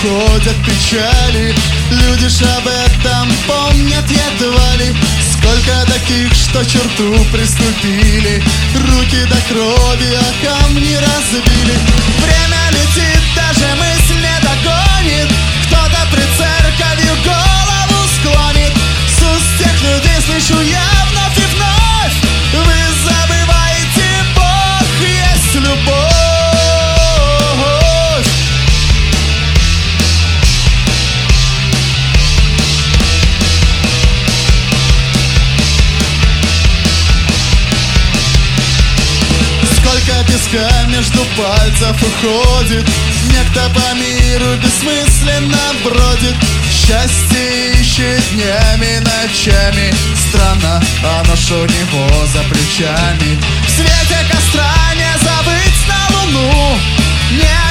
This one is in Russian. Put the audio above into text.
уходят печали. Люди ж об этом помнят едва ли. Сколько таких, что черту приступили, руки до крови, а камни разбили. Время летит, даже мысль не догонит. Кто-то пред церковью голову склонит. С уст тех людей слышу я вновь и вновь: вы забываете, Бог есть любовь. Сколько песка между пальцев уходит, некто по миру бессмысленно бродит. Счастье ищет днями, ночами. Странно, оно ж у него за плечами. В свете костра не забыть на луну, не